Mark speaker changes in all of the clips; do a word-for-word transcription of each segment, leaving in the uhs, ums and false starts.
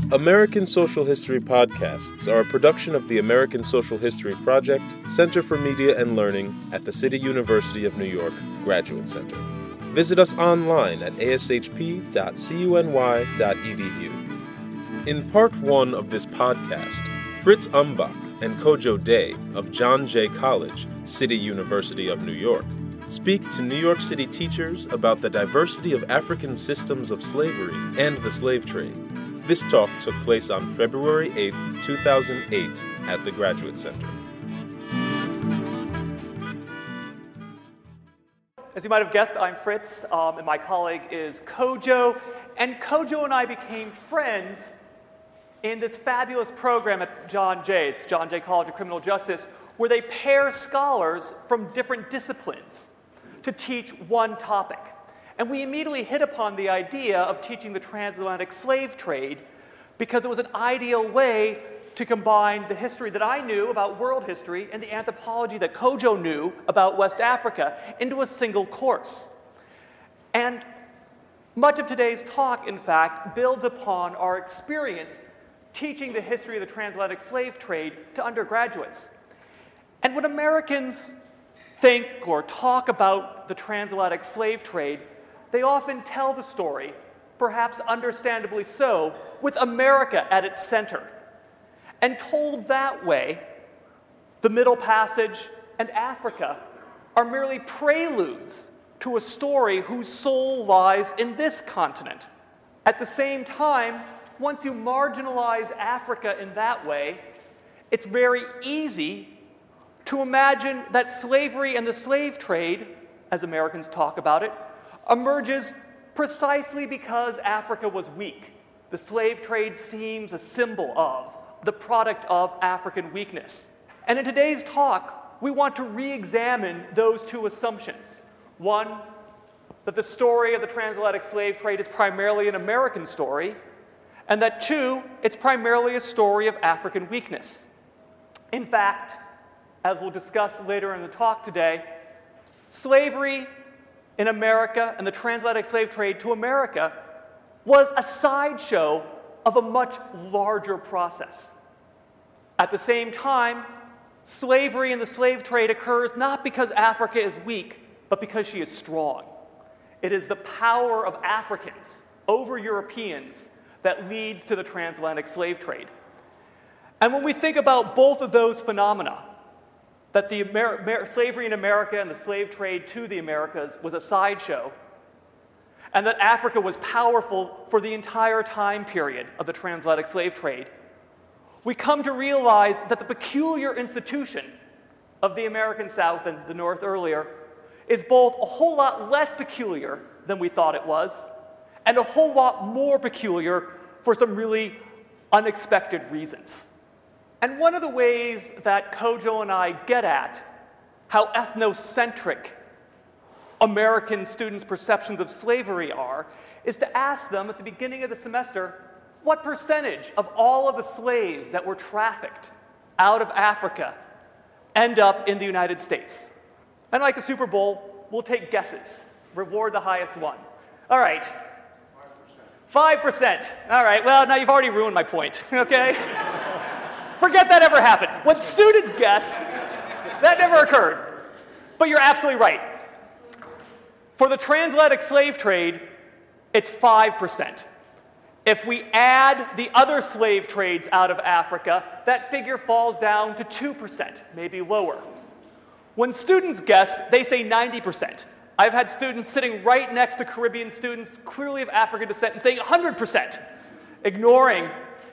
Speaker 1: American Social History podcasts are a production of the American Social History Project, Center for Media and Learning at the City University of New York Graduate Center. Visit us online at a s h p dot cuny dot e d u. In part one of this podcast, Fritz Umbach and Kojo Day of John Jay College, City University of New York, speak to New York City teachers about the diversity of African systems of slavery and the slave trade. This talk took place on February eighth, two thousand eight, at the Graduate Center.
Speaker 2: As you might have guessed, I'm Fritz, um, and my colleague is Kojo. And Kojo and I became friends in this fabulous program at John Jay. It's John Jay College of Criminal Justice, where they pair scholars from different disciplines to teach one topic. And we immediately hit upon the idea of teaching the transatlantic slave trade because it was an ideal way to combine the history that I knew about world history and the anthropology that Kojo knew about West Africa into a single course. And much of today's talk, in fact, builds upon our experience teaching the history of the transatlantic slave trade to undergraduates. And when Americans think or talk about the transatlantic slave trade, they often tell the story, perhaps understandably so, with America at its center. And told that way, the Middle Passage and Africa are merely preludes to a story whose soul lies in this continent. At the same time, once you marginalize Africa in that way, it's very easy to imagine that slavery and the slave trade, as Americans talk about it, emerges precisely because Africa was weak. The slave trade seems a symbol of, the product of African weakness. And in today's talk, we want to re-examine those two assumptions. One, that the story of the transatlantic slave trade is primarily an American story, and that two, it's primarily a story of African weakness. In fact, as we'll discuss later in the talk today, slavery in America and the transatlantic slave trade to America was a sideshow of a much larger process. At the same time, slavery in the slave trade occurs not because Africa is weak, but because she is strong. It is the power of Africans over Europeans that leads to the transatlantic slave trade. And when we think about both of those phenomena, that the Amer- Amer- slavery in America and the slave trade to the Americas was a sideshow, and that Africa was powerful for the entire time period of the transatlantic slave trade, we come to realize that the peculiar institution of the American South and the North earlier is both a whole lot less peculiar than we thought it was, and a whole lot more peculiar for some really unexpected reasons. And one of the ways that Kojo and I get at how ethnocentric American students' perceptions of slavery are is to ask them at the beginning of the semester, what percentage of all of the slaves that were trafficked out of Africa end up in the United States? And like the Super Bowl, we'll take guesses. Reward the highest one. All right. five percent. All right, well, now you've already ruined my point, okay? Forget that ever happened. When students guess, that never occurred. But you're absolutely right. For the transatlantic slave trade, it's five percent. If we add the other slave trades out of Africa, that figure falls down to two percent, maybe lower. When students guess, they say ninety percent. I've had students sitting right next to Caribbean students, clearly of African descent, and saying one hundred percent, ignoring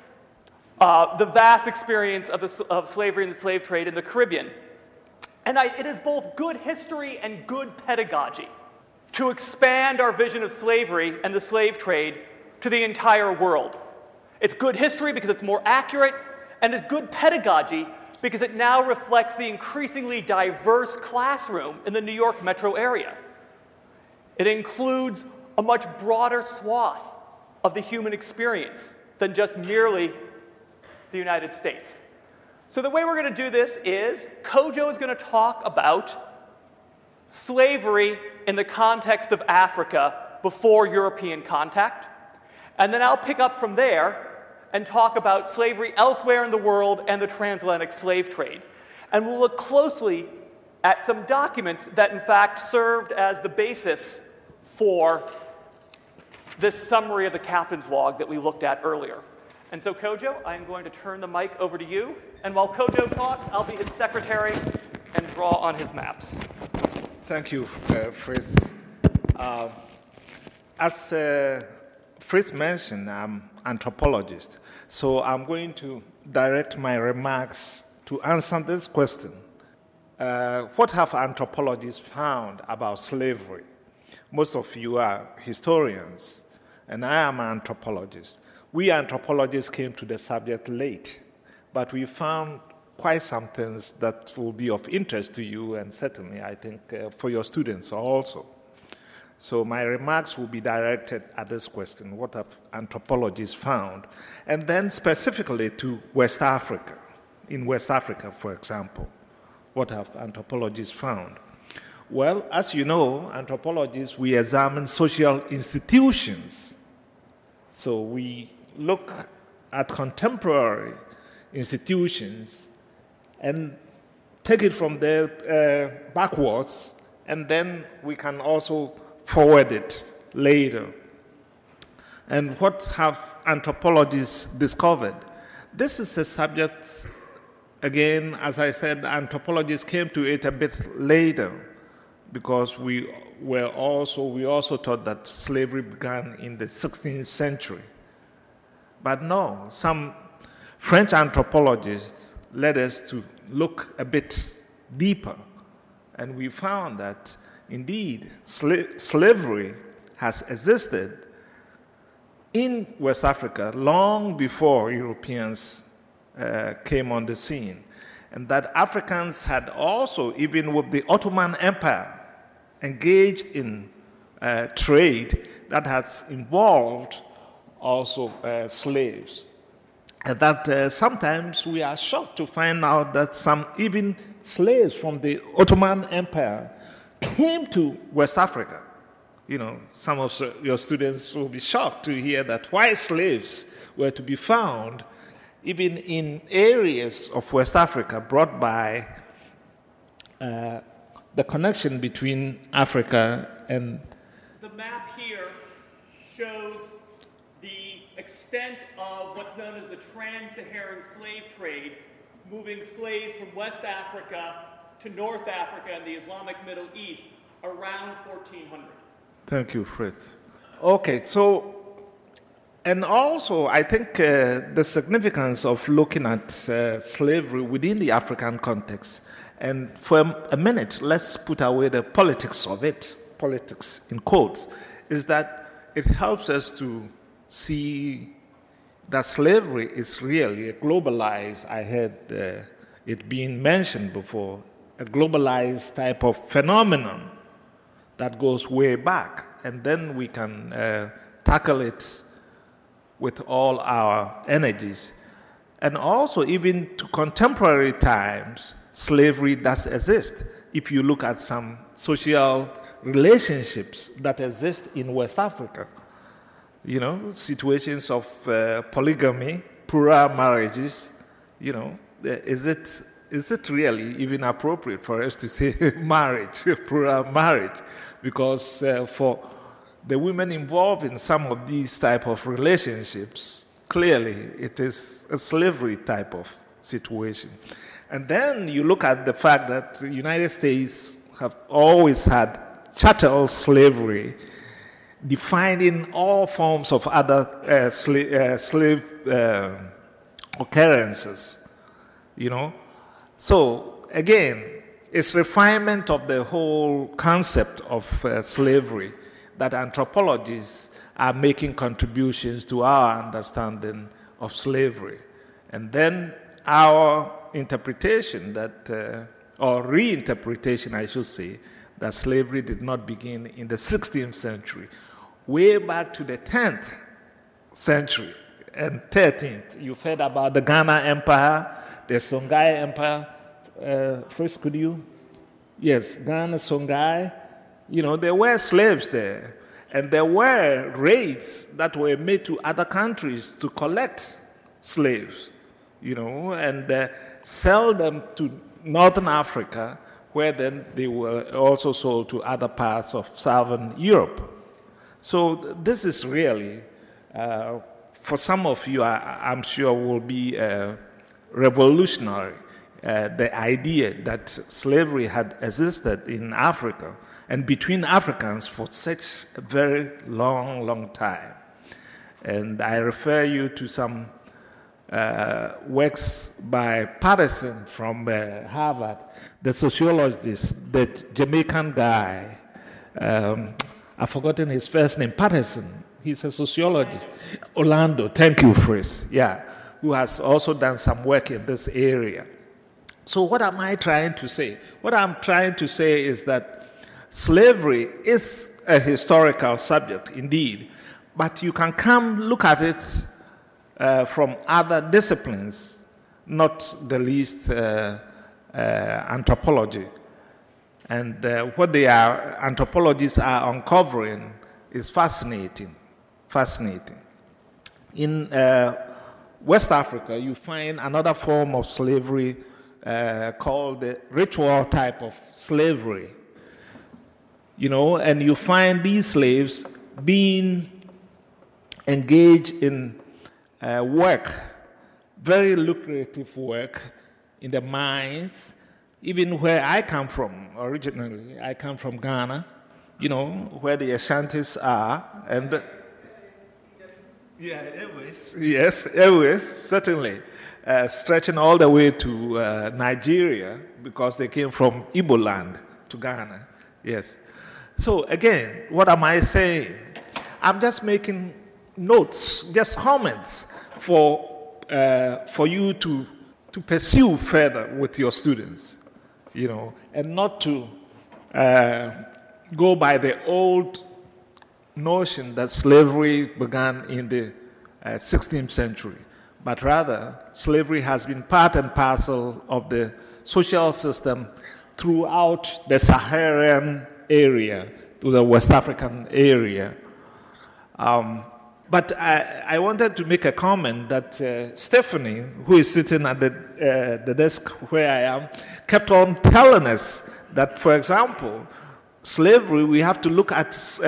Speaker 2: uh, the vast experience of, the, of slavery and the slave trade in the Caribbean. And I, it is both good history and good pedagogy to expand our vision of slavery and the slave trade to the entire world. It's good history because it's more accurate, and it's good pedagogy because it now reflects the increasingly diverse classroom in the New York metro area. It includes a much broader swath of the human experience than just merely the United States. So the way we're going to do this is Kojo is going to talk about slavery in the context of Africa before European contact, and then I'll pick up from there and talk about slavery elsewhere in the world and the transatlantic slave trade. And we'll look closely at some documents that in fact served as the basis for this summary of the captain's log that we looked at earlier. And so Kojo, I'm going to turn the mic over to you, and while Kojo talks, I'll be his secretary and draw on his maps.
Speaker 3: Thank you, uh, Fritz. Uh, as uh, Fritz mentioned, I'm an anthropologist, so I'm going to direct my remarks to answer this question. Uh, what have anthropologists found about slavery? Most of you are historians, and I am an anthropologist. We anthropologists came to the subject late, but we found quite some things that will be of interest to you, and certainly, I think, uh, for your students also. So my remarks will be directed at this question: what have anthropologists found? And then specifically to West Africa. In West Africa, for example, what have anthropologists found? Well, as you know, anthropologists, we examine social institutions. So we look at contemporary institutions and take it from there uh, backwards, and then we can also forward it later. And what have anthropologists discovered? This is a subject, again, as I said, anthropologists came to it a bit later, because we were also, we also thought that slavery began in the sixteenth century. But no, some French anthropologists led us to look a bit deeper, and we found that indeed sla- slavery has existed in West Africa long before Europeans uh, came on the scene, and that Africans had also, even with the Ottoman Empire, engaged in uh, trade that has involved also uh, slaves. And that uh, sometimes we are shocked to find out that some even slaves from the Ottoman Empire came to West Africa. You know, some of your students will be shocked to hear that white slaves were to be found even in areas of West Africa brought by uh, the connection between Africa and...
Speaker 2: The map here shows the extent of what's known as the trans-Saharan slave trade, moving slaves from West Africa to North Africa and the Islamic Middle East around fourteen hundred.
Speaker 3: Thank you, Fritz. Okay, so, and also I think uh, the significance of looking at uh, slavery within the African context, and for a, a minute, let's put away the politics of it, politics in quotes, is that it helps us to see that slavery is really a globalized, I heard uh, it being mentioned before, a globalized type of phenomenon that goes way back, and then we can uh, tackle it with all our energies. And also, even to contemporary times, slavery does exist. If you look at some social relationships that exist in West Africa, you know, situations of uh, polygamy, plural marriages, you know, is it is it really even appropriate for us to say marriage, plural marriage? Because uh, for the women involved in some of these type of relationships, clearly it is a slavery type of situation. And then you look at the fact that the United States have always had chattel slavery, defining all forms of other uh, sla- uh, slave uh, occurrences, you know. So, again, it's refinement of the whole concept of uh, slavery that anthropologists are making contributions to our understanding of slavery. And then our interpretation that, uh, or reinterpretation, I should say, that slavery did not begin in the sixteenth century, way back to the tenth century and thirteenth. You've heard about the Ghana Empire, the Songhai Empire. Uh, first, could you? Yes, Ghana, Songhai. You know, there were slaves there. And there were raids that were made to other countries to collect slaves, you know, and uh, sell them to Northern Africa, where then they were also sold to other parts of Southern Europe. So th- this is really, uh, for some of you, I, I'm sure will be uh, revolutionary, uh, the idea that slavery had existed in Africa and between Africans for such a very long, long time. And I refer you to some uh, works by Patterson from uh, Harvard, the sociologist, the Jamaican guy. Um, I've forgotten his first name, Patterson. He's a sociologist. Orlando, thank you, Fritz. Yeah, who has also done some work in this area. So what am I trying to say? What I'm trying to say is that slavery is a historical subject, indeed, but you can come look at it uh, from other disciplines, not the least uh, uh, anthropology. And uh, what they are, anthropologists are uncovering is fascinating, fascinating. In uh, West Africa, you find another form of slavery uh, called the ritual type of slavery. You know, and you find these slaves being engaged in uh, work, very lucrative work in the mines, even where I come from originally. I come from Ghana, you know, where the Ashantis are. And the, yeah, anyways, yes, anyways, certainly. Uh, stretching all the way to uh, Nigeria, because they came from Igbo land to Ghana. Yes. So again, what am I saying? I'm just making notes, just comments for uh, for you to to pursue further with your students, you know, and not to uh, go by the old notion that slavery began in the uh, sixteenth century, but rather slavery has been part and parcel of the social system throughout the Saharan area, to the West African area. Um, but I, I wanted to make a comment that uh, Stephanie, who is sitting at the, uh, the desk where I am, kept on telling us that, for example, slavery, we have to look at uh,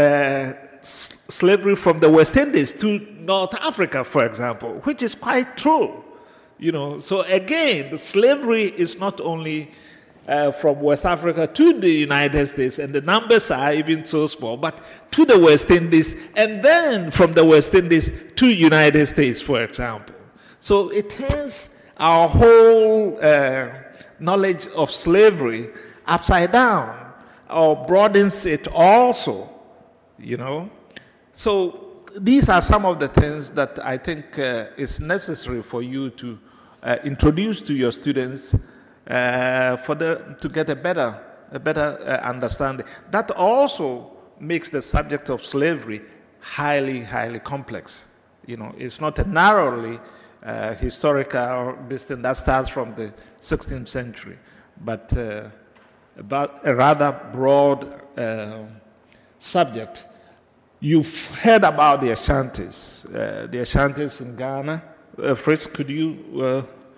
Speaker 3: s- slavery from the West Indies to North Africa, for example, which is quite true. You know, so again, the slavery is not only Uh, from West Africa to the United States, and the numbers are even so small, but to the West Indies, and then from the West Indies to United States, for example. So it turns our whole uh, knowledge of slavery upside down, or broadens it also, you know. So these are some of the things that I think uh, is necessary for you to uh, introduce to your students Uh, for the, to get a better, a better uh, understanding. That also makes the subject of slavery highly, highly complex. You know, it's not a narrowly uh, historical distance that starts from the sixteenth century, but uh, about a rather broad uh, subject. You've heard about the Ashantis, uh, the Ashantis in Ghana. Uh, Fritz, could you? Uh,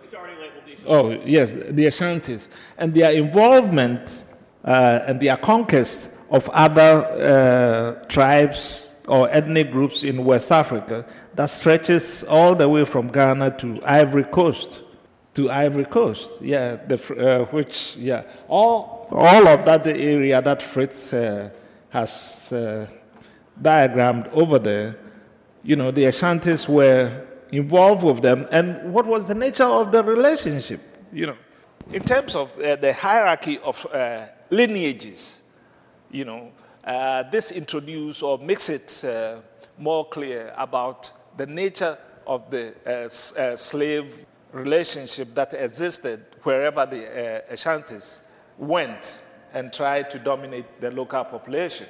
Speaker 3: Oh, yes, the Ashantis. And their involvement uh, and their conquest of other uh, tribes or ethnic groups in West Africa that stretches all the way from Ghana to Ivory Coast. To Ivory Coast, yeah, the, uh, which, yeah, all, all of that area that Fritz uh, has uh, diagrammed over there, you know, the Ashantis were involved with them, and what was the nature of the relationship, you know, in terms of uh, the hierarchy of uh, lineages, you know, uh, this introduces or makes it uh, more clear about the nature of the uh, s- uh, slave relationship that existed wherever the uh, Ashantis went and tried to dominate the local population.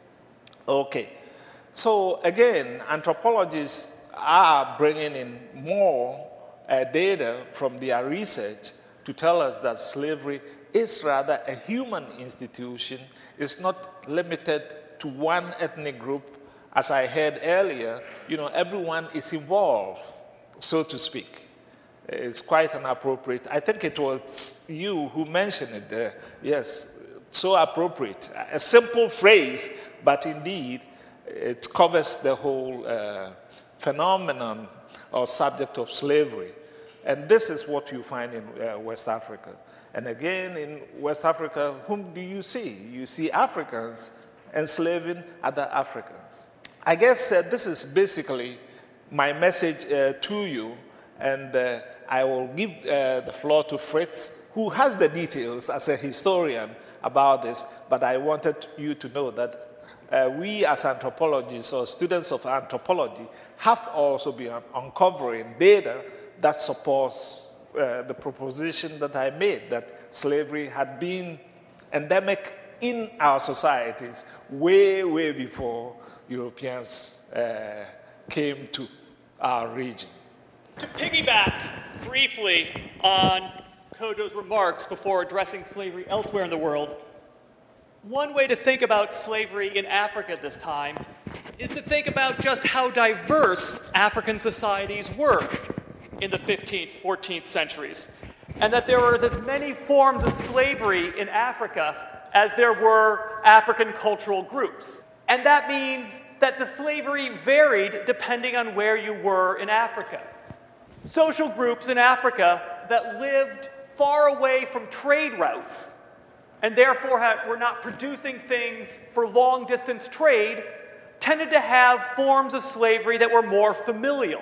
Speaker 3: Okay, so again, anthropologists are bringing in more uh, data from their research to tell us that slavery is rather a human institution. It's not limited to one ethnic group. As I heard earlier, you know, everyone is involved. so to speak. It's quite inappropriate. I think it was you who mentioned it there. Yes, so appropriate. A simple phrase, but indeed it covers the whole uh, phenomenon or subject of slavery. And this is what you find in uh, West Africa. And again, in West Africa, whom do you see? You see Africans enslaving other Africans. I guess uh, this is basically my message uh, to you, and uh, I will give uh, the floor to Fritz, who has the details as a historian about this, but I wanted you to know that uh, we as anthropologists or students of anthropology have also been uncovering data that supports uh, the proposition that I made, that slavery had been endemic in our societies way, way before Europeans uh, came to our region.
Speaker 2: To piggyback briefly on Kojo's remarks before addressing slavery elsewhere in the world, one way to think about slavery in Africa at this time is to think about just how diverse African societies were in the fifteenth, fourteenth centuries, and that there were as many forms of slavery in Africa as there were African cultural groups. And that means that the slavery varied depending on where you were in Africa. Social groups in Africa that lived far away from trade routes and therefore had, were not producing things for long-distance trade tended to have forms of slavery that were more familial.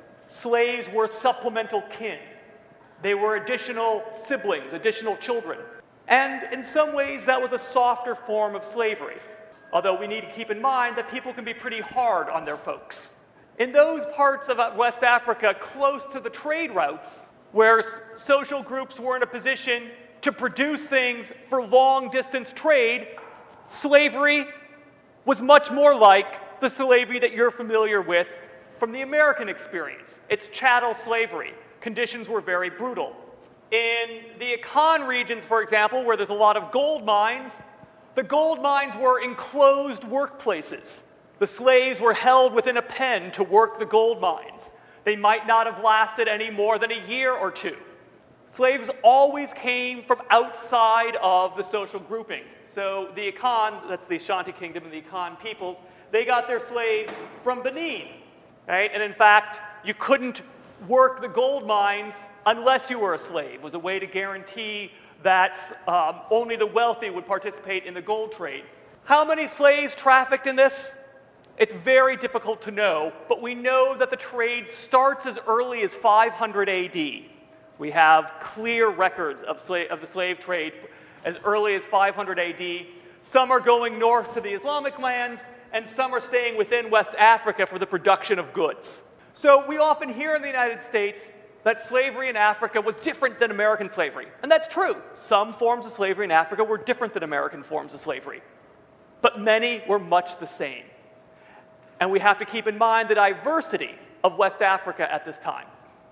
Speaker 2: Slaves were supplemental kin. They were additional siblings, additional children. And in some ways, that was a softer form of slavery. Although we need to keep in mind that people can be pretty hard on their folks. In those parts of West Africa close to the trade routes, where social groups were in a position to produce things for long-distance trade, slavery was much more like the slavery that you're familiar with from the American experience. It's chattel slavery. Conditions were very brutal. In the Akan regions, for example, where there's a lot of gold mines, the gold mines were enclosed workplaces. The slaves were held within a pen to work the gold mines. They might not have lasted any more than a year or two. Slaves always came from outside of the social grouping. So the Akan, that's the Ashanti Kingdom and the Akan peoples, they got their slaves from Benin, right? And in fact, you couldn't work the gold mines unless you were a slave. It was a way to guarantee that um, only the wealthy would participate in the gold trade. How many slaves trafficked in this? It's very difficult to know, but we know that the trade starts as early as five hundred A D. We have clear records of, sla- of the slave trade as early as five hundred A D. Some are going north to the Islamic lands, and some are staying within West Africa for the production of goods. So we often hear in the United States that slavery in Africa was different than American slavery. And that's true. Some forms of slavery in Africa were different than American forms of slavery. But many were much the same. And we have to keep in mind the diversity of West Africa at this time.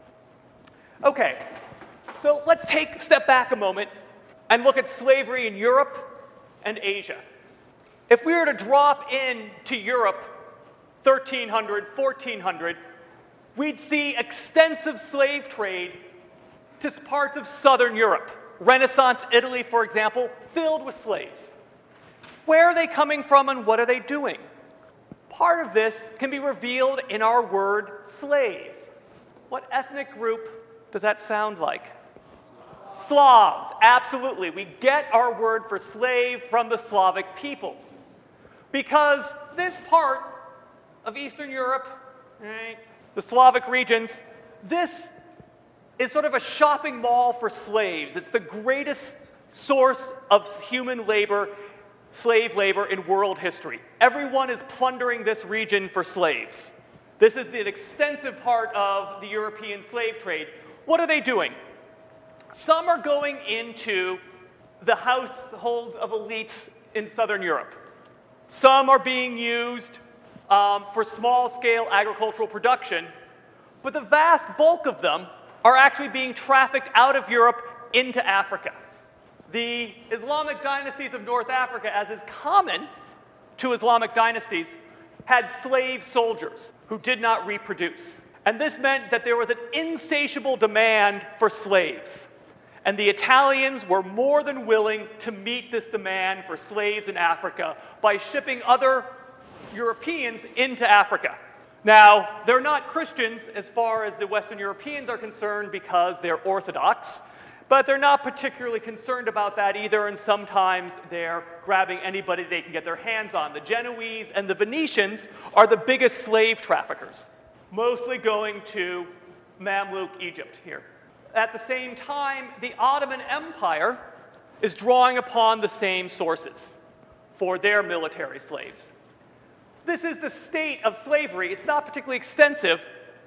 Speaker 2: Okay, so let's take a step back a moment and look at slavery in Europe and Asia. If we were to drop in to Europe thirteen hundred, fourteen hundred, we'd see extensive slave trade to parts of southern Europe. Renaissance Italy, for example, filled with slaves. Where are they coming from and what are they doing? Part of this can be revealed in our word slave. What ethnic group does that sound like? Slavs, absolutely. We get our word for slave from the Slavic peoples. Because this part of Eastern Europe, right, the Slavic regions, this is sort of a shopping mall for slaves. It's the greatest source of human labor, slave labor in world history. Everyone is plundering this region for slaves. This is an extensive part of the European slave trade. What are they doing? Some are going into the households of elites in Southern Europe. Some are being used um, for small-scale agricultural production, but the vast bulk of them are actually being trafficked out of Europe into Africa. The Islamic dynasties of North Africa, as is common to Islamic dynasties, had slave soldiers who did not reproduce. And this meant that there was an insatiable demand for slaves. And the Italians were more than willing to meet this demand for slaves in Africa by shipping other Europeans into Africa. Now, they're not Christians as far as the Western Europeans are concerned because they're Orthodox, but they're not particularly concerned about that either, and sometimes they're grabbing anybody they can get their hands on. The Genoese and the Venetians are the biggest slave traffickers, mostly going to Mamluk Egypt here. At the same time, the Ottoman Empire is drawing upon the same sources for their military slaves. This is the state of slavery. It's not particularly extensive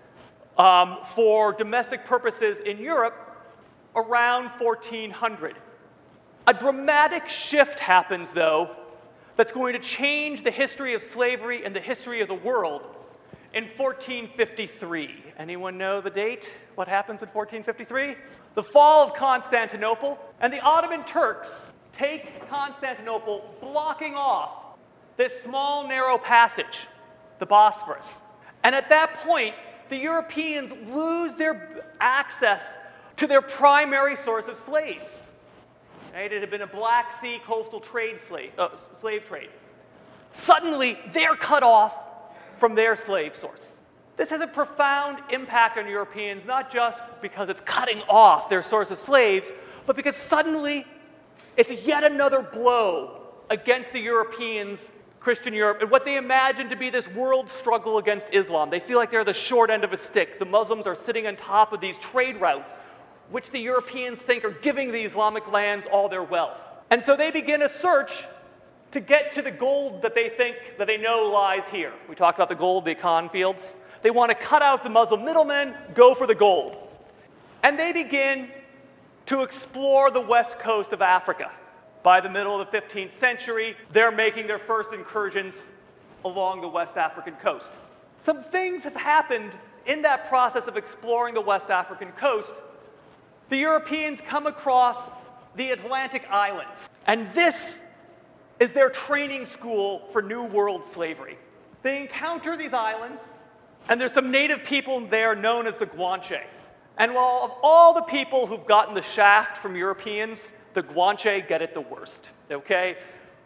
Speaker 2: um, for domestic purposes in Europe around fourteen hundred. A dramatic shift happens, though, that's going to change the history of slavery and the history of the world in fourteen fifty-three. Anyone know the date? What happens in fourteen fifty-three? The fall of Constantinople, and the Ottoman Turks take Constantinople, blocking off this small, narrow passage, the Bosphorus. And at that point, the Europeans lose their access to their primary source of slaves. Right? It had been a Black Sea coastal trade slave, uh, slave trade. Suddenly, they're cut off from their slave source. This has a profound impact on Europeans, not just because it's cutting off their source of slaves, but because suddenly it's yet another blow against the Europeans, Christian Europe, and what they imagine to be this world struggle against Islam. They feel like they're the short end of a stick. The Muslims are sitting on top of these trade routes, which the Europeans think are giving the Islamic lands all their wealth. And so they begin a search to get to the gold that they think, that they know lies here. We talked about the gold, the Akan fields. They want to cut out the Muslim middlemen, go for the gold. And they begin to explore the west coast of Africa. By the middle of the fifteenth century, they're making their first incursions along the West African coast. Some things have happened in that process of exploring the West African coast. The Europeans come across the Atlantic Islands, and this is their training school for New World slavery. They encounter these islands, and there's some native people there known as the Guanche. And while of all the people who've gotten the shaft from Europeans, the Guanche get it the worst, okay?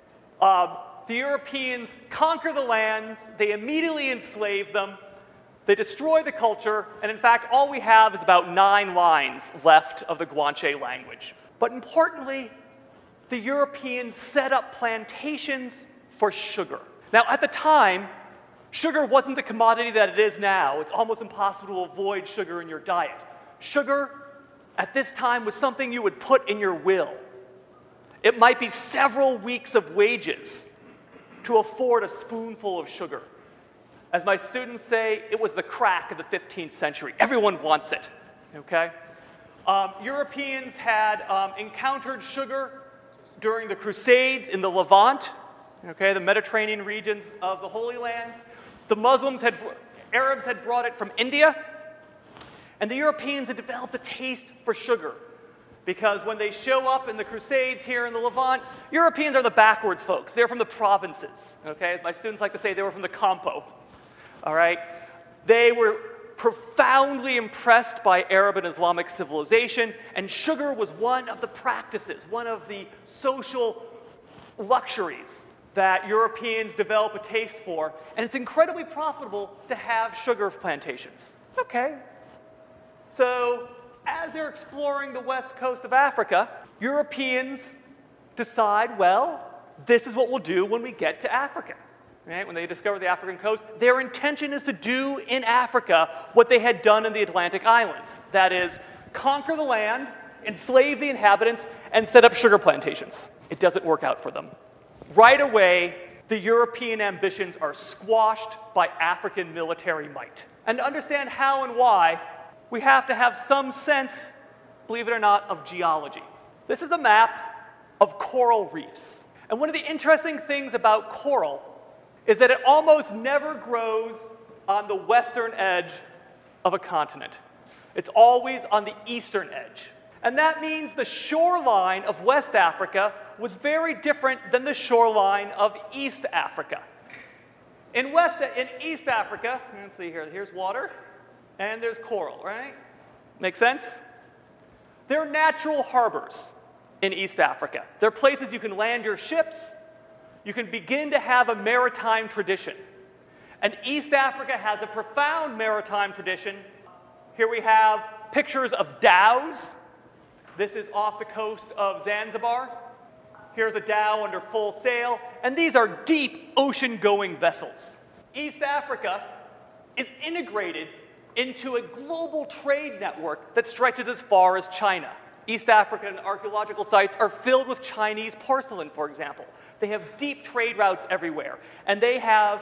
Speaker 2: Uh, the Europeans conquer the lands, they immediately enslave them, they destroy the culture, and in fact, all we have is about nine lines left of the Guanche language. But importantly, the Europeans set up plantations for sugar. Now, at the time, sugar wasn't the commodity that it is now. It's almost impossible to avoid sugar in your diet. Sugar, at this time, was something you would put in your will. It might be several weeks of wages to afford a spoonful of sugar. As my students say, it was the crack of the fifteenth century. Everyone wants it, okay? Um, Europeans had um, encountered sugar during the Crusades in the Levant, okay, the Mediterranean regions of the Holy Land. The Muslims had, Arabs had brought it from India, and the Europeans had developed a taste for sugar. Because when they show up in the Crusades here in the Levant, Europeans are the backwards folks. They're from the provinces, okay? As my students like to say, they were from the Campo, all right? They were profoundly impressed by Arab and Islamic civilization, and sugar was one of the practices, one of the social luxuries that Europeans develop a taste for, and it's incredibly profitable to have sugar plantations. Okay. So, as they're exploring the west coast of Africa, Europeans decide, well, this is what we'll do when we get to Africa. Right? When they discover the African coast, their intention is to do in Africa what they had done in the Atlantic Islands. That is, conquer the land, enslave the inhabitants, and set up sugar plantations. It doesn't work out for them. Right away, the European ambitions are squashed by African military might. And to understand how and why, we have to have some sense, believe it or not, of geology. This is a map of coral reefs. And one of the interesting things about coral is that it almost never grows on the western edge of a continent. It's always on the eastern edge. And that means the shoreline of West Africa was very different than the shoreline of East Africa. In West, in East Africa, let's see here, here's water. and there's coral, right? Make sense? There are natural harbors in East Africa. They're places you can land your ships. You can begin to have a maritime tradition. And East Africa has a profound maritime tradition. Here we have pictures of dhows. This is off the coast of Zanzibar. Here's a dhow under full sail. And these are deep ocean-going vessels. East Africa is integrated into a global trade network that stretches as far as China. East African archaeological sites are filled with Chinese porcelain, for example. They have deep trade routes everywhere, and they have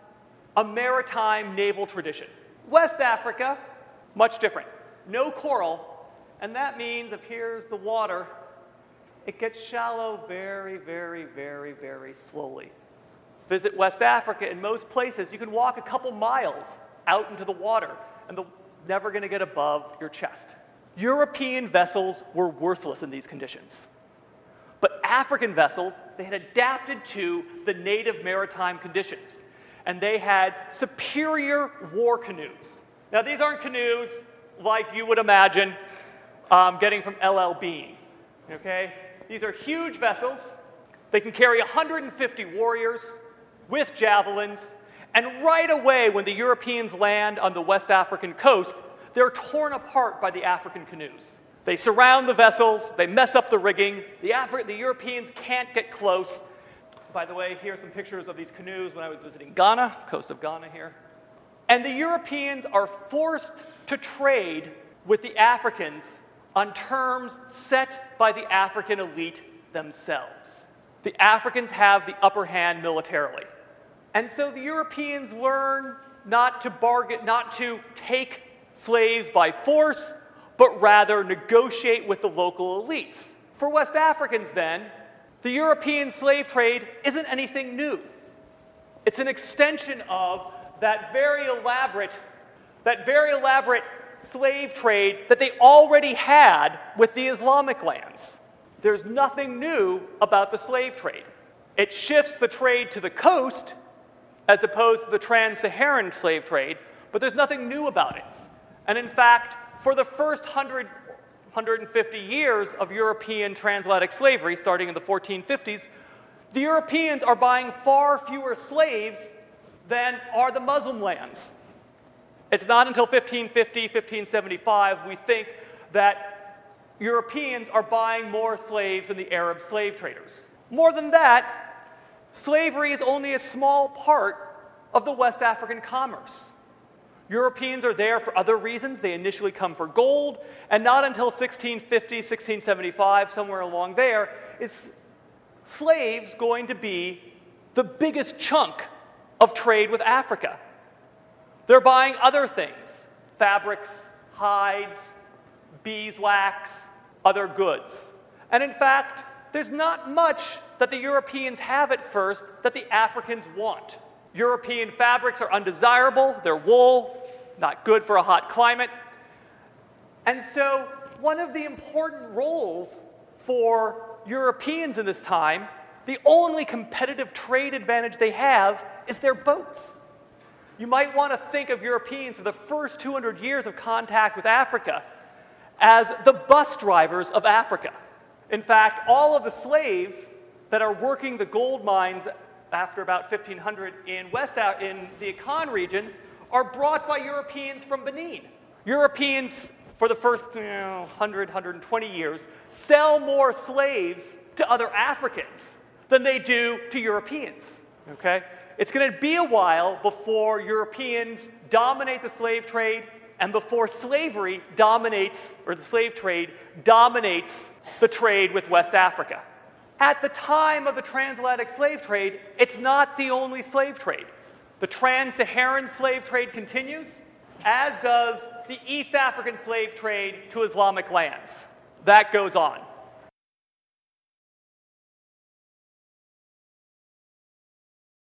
Speaker 2: a maritime naval tradition. West Africa, much different. No coral, and that means if here's the water, it gets shallow very, very, very, very slowly. Visit West Africa. In most places, you can walk a couple miles out into the water, and they're never going to get above your chest. European vessels were worthless in these conditions. But African vessels, they had adapted to the native maritime conditions, and they had superior war canoes. Now, these aren't canoes like you would imagine um, getting from L L Bean, okay? These are huge vessels. They can carry one hundred fifty warriors with javelins, and right away when the Europeans land on the West African coast, they're torn apart by the African canoes. They surround the vessels, they mess up the rigging, the, Afri- the Europeans can't get close. By the way, here's some pictures of these canoes when I was visiting Ghana, coast of Ghana here. And the Europeans are forced to trade with the Africans on terms set by the African elite themselves. The Africans have the upper hand militarily. And so the Europeans learn not to bargain, not to take slaves by force, but rather negotiate with the local elites. For West Africans then, the European slave trade isn't anything new. It's an extension of that very elaborate, that very elaborate slave trade that they already had with the Islamic lands. There's nothing new about the slave trade. It shifts the trade to the coast as opposed to the trans-Saharan slave trade, but there's nothing new about it. And in fact, for the first one hundred, one hundred fifty years of European transatlantic slavery, starting in the fourteen fifties, the Europeans are buying far fewer slaves than are the Muslim lands. It's not until fifteen fifty, fifteen seventy-five we think that Europeans are buying more slaves than the Arab slave traders. More than that, slavery is only a small part of the West African commerce. Europeans are there for other reasons. They initially come for gold, and not until sixteen fifty, sixteen seventy-five, somewhere along there, is slaves going to be the biggest chunk of trade with Africa. They're buying other things, fabrics, hides, beeswax, other goods. And in fact, there's not much that the Europeans have at first that the Africans want. European fabrics are undesirable, they're wool, not good for a hot climate. And so one of the important roles for Europeans in this time, the only competitive trade advantage they have is their boats. You might want to think of Europeans for the first two hundred years of contact with Africa as the bus drivers of Africa. In fact, all of the slaves that are working the gold mines after about fifteen hundred in West in the Akan regions are brought by Europeans from Benin. Europeans, for the first you know, one hundred, one hundred twenty years, sell more slaves to other Africans than they do to Europeans. Okay? It's going to be a while before Europeans dominate the slave trade and before slavery dominates, or the slave trade dominates the trade with West Africa. At the time of the transatlantic slave trade, it's not the only slave trade. The trans-Saharan slave trade continues, as does the East African slave trade to Islamic lands. That goes on.